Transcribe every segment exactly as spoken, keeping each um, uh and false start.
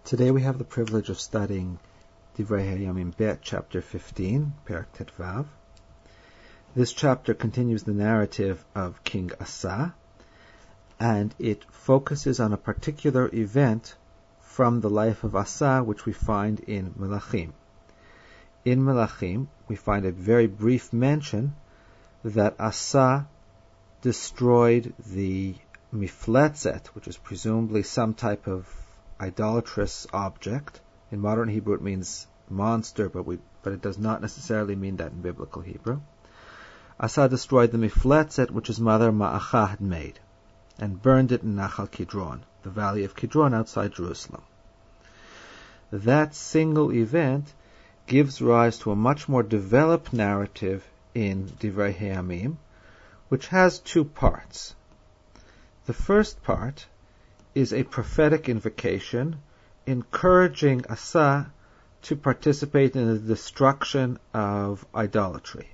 Today we have the privilege of studying Divrei Hayamim Bet, chapter fifteen, Perek Tet Vav. This chapter continues the narrative of King Asa, and it focuses on a particular event from the life of Asa, which we find in Melachim. In Melachim, we find a very brief mention that Asa destroyed the Mifletzet, which is presumably some type of idolatrous object. In modern Hebrew it means monster, but we but it does not necessarily mean that in biblical Hebrew. Asa destroyed the Mifletzet, which his mother Ma'acha had made, and burned it in Nachal Kidron, the valley of Kidron outside Jerusalem. That single event gives rise to a much more developed narrative in Divrei Hayamim, which has two parts. The first part is a prophetic invocation encouraging Asa to participate in the destruction of idolatry.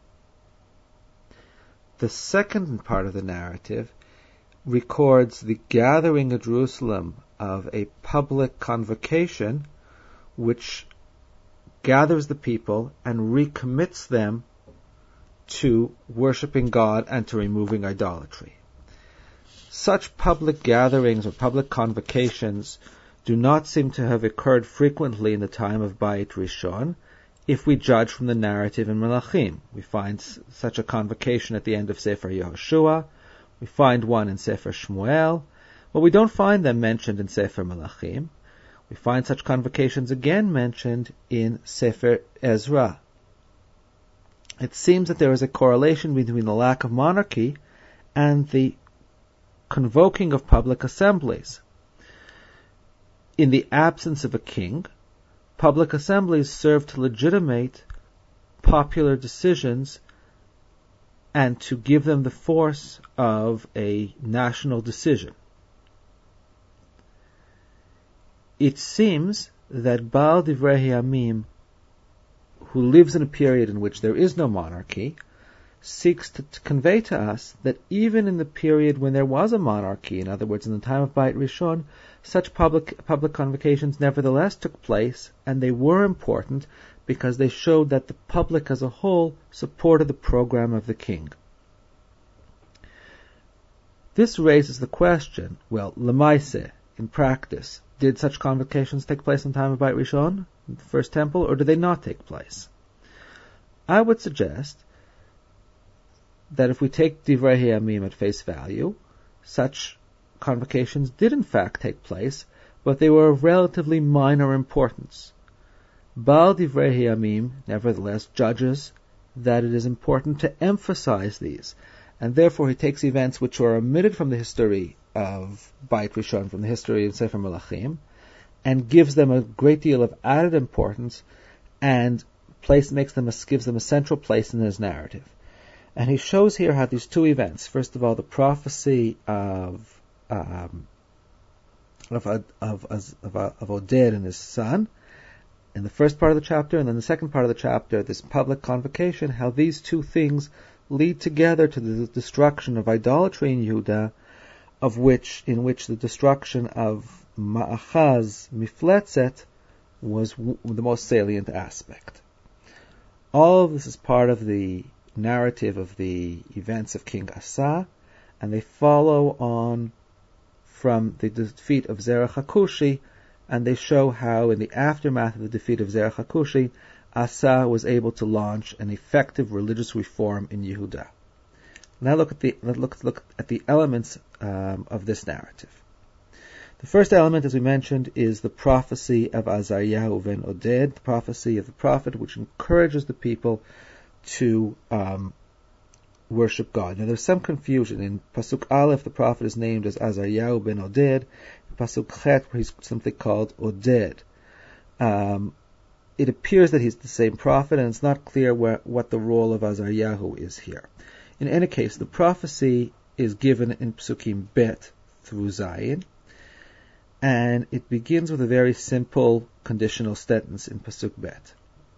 The second part of the narrative records the gathering at Jerusalem of a public convocation which gathers the people and recommits them to worshiping God and to removing idolatry. Such public gatherings or public convocations do not seem to have occurred frequently in the time of Beit Rishon, if we judge from the narrative in Melachim. We find s- such a convocation at the end of Sefer Yehoshua. We find one in Sefer Shmuel, but we don't find them mentioned in Sefer Melachim. We find such convocations again mentioned in Sefer Ezra. It seems that there is a correlation between the lack of monarchy and the convoking of public assemblies. In the absence of a king, public assemblies serve to legitimate popular decisions and to give them the force of a national decision. It seems that Baal Divrei Hayamim, who lives in a period in which there is no monarchy, seeks to, to convey to us that even in the period when there was a monarchy, in other words, in the time of Beit Rishon, such public public convocations nevertheless took place, and they were important because they showed that the public as a whole supported the program of the king. This raises the question, well, lemaise, in practice, did such convocations take place in the time of Beit Rishon, the first temple, or did they not take place? I would suggest that if we take Divrei Hayamim at face value, such convocations did in fact take place, but they were of relatively minor importance. Baal Divrei Hayamim, nevertheless, judges that it is important to emphasize these, and therefore he takes events which are omitted from the history of Beit Rishon, from the history of Sefer Melachim, and gives them a great deal of added importance, and place makes them a, gives them a central place in his narrative. And he shows here how these two events, first of all, the prophecy of um, of, of, of, of, of Oded and his son, in the first part of the chapter, and then the second part of the chapter, this public convocation, how these two things lead together to the destruction of idolatry in Yehuda, of which, in which the destruction of Ma'achaz Mifletzet was w- the most salient aspect. All of this is part of the narrative of the events of King Asa, and they follow on from the defeat of Zerach HaKushi, and they show how in the aftermath of the defeat of Zerach HaKushi, Asa was able to launch an effective religious reform in Yehuda. Now look at the let's look, look at the elements um, of this narrative. The first element, as we mentioned, is the prophecy of Azaryahu ben Oded, the prophecy of the prophet, which encourages the people to um, worship God. Now there's some confusion. In Pasuk Aleph, the prophet is named as Azaryahu ben Oded. In Pasuk Chet, where he's simply called Oded. Um, it appears that he's the same prophet, and it's not clear where, what the role of Azaryahu is here. In any case, the prophecy is given in Psukim Bet through Zayin, and it begins with a very simple conditional sentence in Pasuk Bet.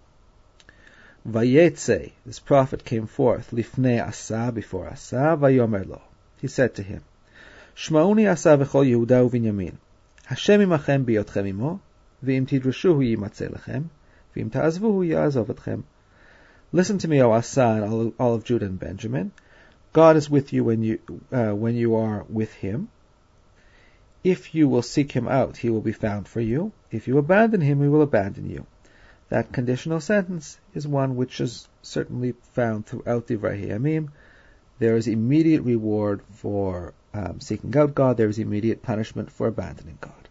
Vayetze, this prophet came forth, lifnei Asa, before Asa, vayomer lo. He said to him, Shmauni Asa v'chol Yehuda u'Binyamin. Hashem imachem biyotchem imo, v'im tidrashuhu yimatzeh lechem, v'im ta'azvuhu ya'azov etchem. Listen to me, O Asa, and all, all of Judah and Benjamin. God is with you when you uh, when you are with him. If you will seek him out, he will be found for you. If you abandon him, he will abandon you. That conditional sentence is one which is certainly found throughout the Divrei Hayamim. There is immediate reward for um, seeking out God. There is immediate punishment for abandoning God.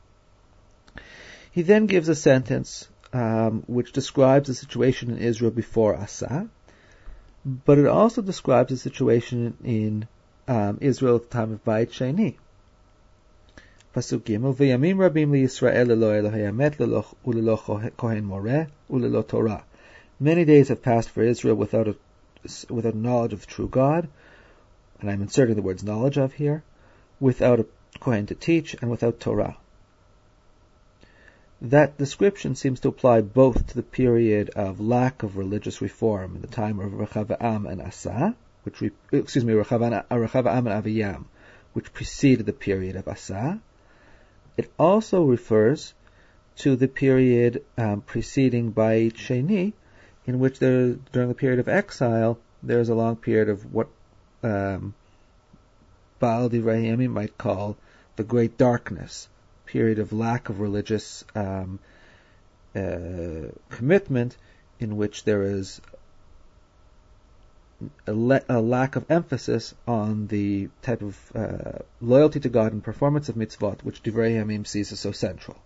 He then gives a sentence um, which describes the situation in Israel before Asa, but it also describes the situation in um, Israel at the time of Beit Sheni. Pasuk Gimel, V'yamim rabim liYisrael lelo Elohei Hamet ulelo kohen moreh ulelo Torah. Many days have passed for Israel without a, without knowledge of the true God, and I'm inserting the words knowledge of here, without a kohen to teach, and without Torah. That description seems to apply both to the period of lack of religious reform in the time of Rechavam and Asa, which re, excuse me, Rechavam and Aviyam, which preceded the period of Asa. It also refers to the period um, preceding Beit Sheni, in which there, during the period of exile, there is a long period of what um, Baal Divrei Hayamim might call the Great Darkness, period of lack of religious um, uh, commitment, in which there is a, le- a lack of emphasis on the type of uh, loyalty to God and performance of mitzvot, which Divrei Hayamim sees as so central.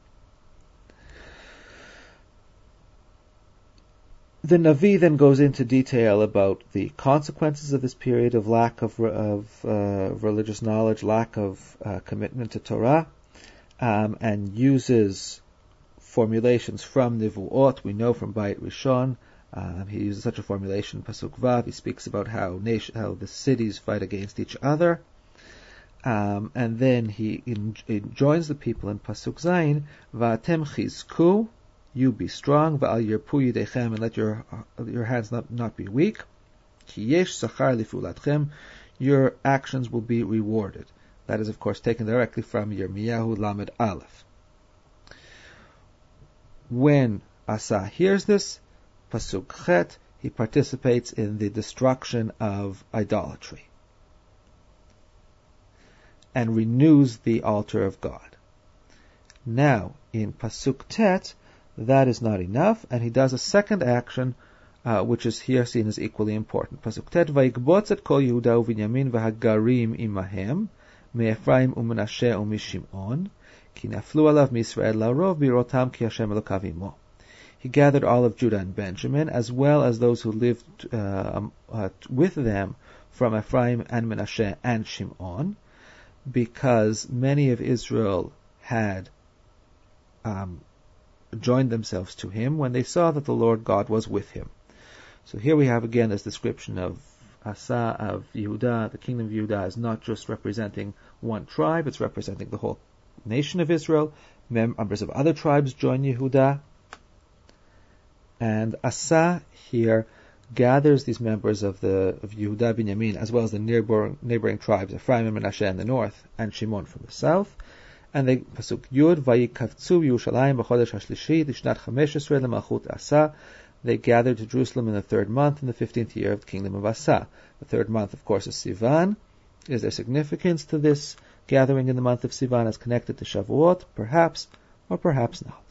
The Navi then goes into detail about the consequences of this period of lack of, of uh, religious knowledge, lack of uh, commitment to Torah, um, and uses formulations from Nivuot. We know from Beit Rishon, um, he uses such a formulation in Pasuk Vav. He speaks about how nation, how the cities fight against each other, um, and then he, in, he joins the people in Pasuk Zayin, Va'atem chizku, you be strong, va'al yirpu yidechem, and let your your hands not, not be weak. Ki yesh sachar lifulatchem, your actions will be rewarded. That is, of course, taken directly from Yirmiyahu Lamed Aleph. When Asa hears this, Pasuk Chet, he participates in the destruction of idolatry and renews the altar of God. Now, in Pasuk Tet, that is not enough, and he does a second action, uh, which is here seen as equally important. Pasuk Tet, Vayikbotz et kol Yehuda uVinyamin v'hagarim imahem, me'Ephraim u'Menashe u'Mishimon, ki naflu alav mi'Yisrael la'rov birotam ki Hashem elokav imo. He gathered all of Judah and Benjamin, as well as those who lived uh, uh, with them from Ephraim and Menashe and Shimon, because many of Israel had um, joined themselves to him when they saw that the Lord God was with him. So here we have again this description of Asa, of Yehuda. The kingdom of Yehuda is not just representing one tribe, it's representing the whole nation of Israel. Members of other tribes join Yehuda. And Asa here gathers these members of the of Yehuda Binyamin, as well as the neighboring, neighboring tribes, Ephraim and Menashe in the north, and Shimon from the south. And they, Pasuk Yud, Vayikavtzu Yerushalayim b'chodesh hashlishi lishnat chamesh esrei lemalchut Asa. They gathered to Jerusalem in the third month, in the fifteenth year of the kingdom of Asa. The third month, of course, is Sivan. Is there significance to this gathering in the month of Sivan as connected to Shavuot? Perhaps, or perhaps not.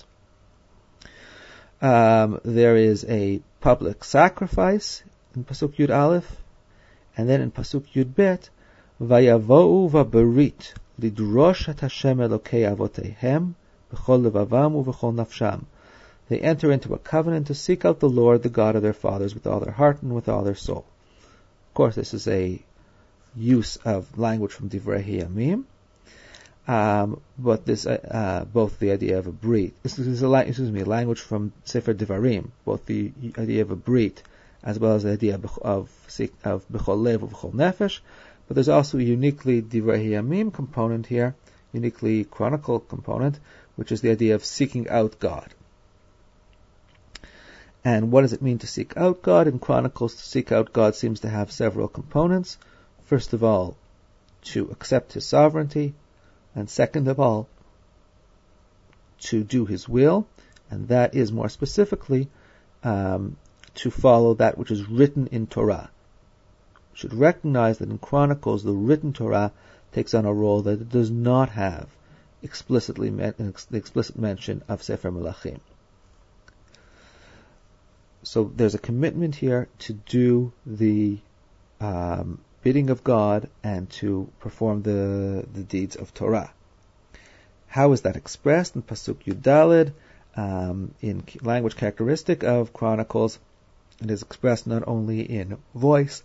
Um, there is a public sacrifice in Pasuk Yud Aleph, and then in Pasuk Yud Bet, Vayavo'u v'berit lidrosh et Hashem Elokei avoteihem b'chol levavam u'v'chol nafsham. They enter into a covenant to seek out the Lord, the God of their fathers, with all their heart and with all their soul. Of course, this is a use of language from Divrei Hayamim. Um, but this, uh, uh, both the idea of a brit, this is a, excuse me, language from Sefer Devarim, both the idea of a brit as well as the idea of of b'chol lev u'b'chol nefesh. But there's also a uniquely Divrei Hayamim component here, uniquely chronicle component, which is the idea of seeking out God. And what does it mean to seek out God? In Chronicles, to seek out God seems to have several components. First of all, to accept His sovereignty. And second of all, to do his will, and that is more specifically um, to follow that which is written in Torah. We should recognize that in Chronicles, the written Torah takes on a role that it does not have explicitly the explicit mention of Sefer Melachim. So there's a commitment here to do the um, bidding of God and to perform the the deeds of Torah. How is that expressed in Pasuk Yud Daled? Um, in language characteristic of Chronicles, it is expressed not only in voice,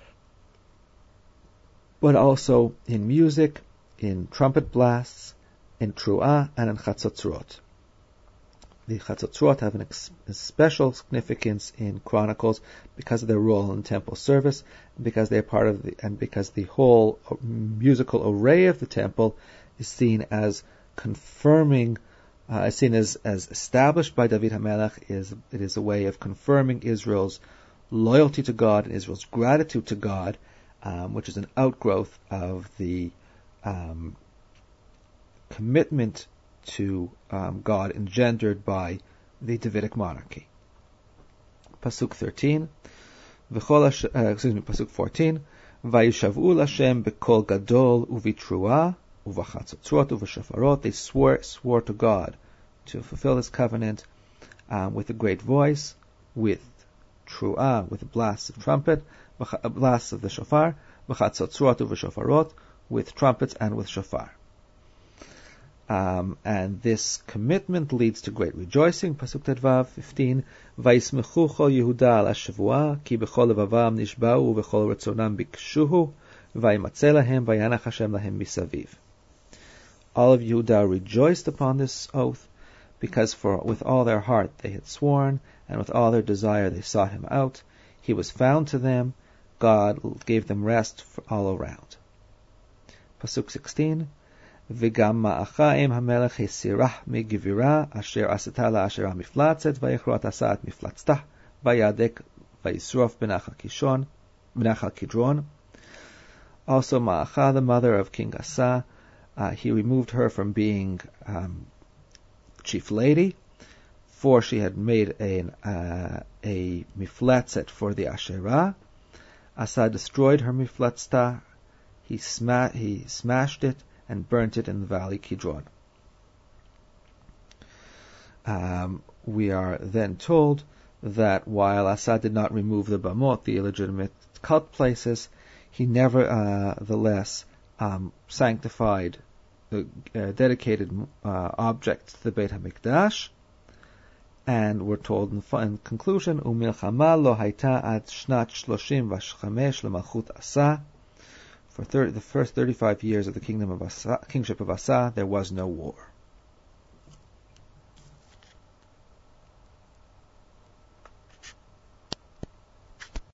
but also in music, in trumpet blasts, in Tru'ah, and in Chatzotzrot. The Chatzotzrot have an ex- a special significance in Chronicles because of their role in temple service, because they're part of the, and because the whole musical array of the temple is seen as confirming, uh, is seen as, as established by David HaMelech. Is it is a way of confirming Israel's loyalty to God and Israel's gratitude to God, um, which is an outgrowth of the um, commitment to um, God engendered by the Davidic monarchy. Pasuk thirteen, v'chol Hash- uh, excuse me, Pasuk fourteen, Vayishavu Lashem b'kol gadol uvitruah uvachatzotzrot uvashafarot. They swore swore to God to fulfill His covenant um, with a great voice, with truah, with blasts of trumpet, blasts of the shofar, v'chatzotzrot uvashafarot, with trumpets and with shofar. Um, and this commitment leads to great rejoicing. Pasuk Tedvav fifteen, Vayismechu chol Yehuda al hashavua, ki bechol levavam nishba'u vechol retzonam bikshuhu, vayimatzeh lahem vayanach Hashem lahem misaviv. All of Yehuda rejoiced upon this oath, because for with all their heart they had sworn, and with all their desire they sought him out. He was found to them. God gave them rest all around. Pasuk sixteen, וגם מעכה אם המלך הסירח מגבירה אשר עשתה לאשר המפלצת ויכרות עשה את מפלצתה ויעדק וישרוף בנחל קישון בנחל קדרון. Also Ma'acha, the mother of King Asa, uh, he removed her from being um, chief lady, for she had made a, uh, a miflatzet for the Asherah. Asa destroyed her miflatzta, he, sma- he smashed it and burnt it in the valley Kidron. Um, we are then told that while Asa did not remove the bamot, the illegitimate cult places, he nevertheless uh, um, sanctified the uh, dedicated uh, objects to the Beit HaMikdash, and we're told in, in conclusion, Umilchama lo haita ad shnat shloshim v'chamesh lemalchut Asa. For thirty, the first thirty-five years of the kingdom of Asa, kingship of Asa, there was no war.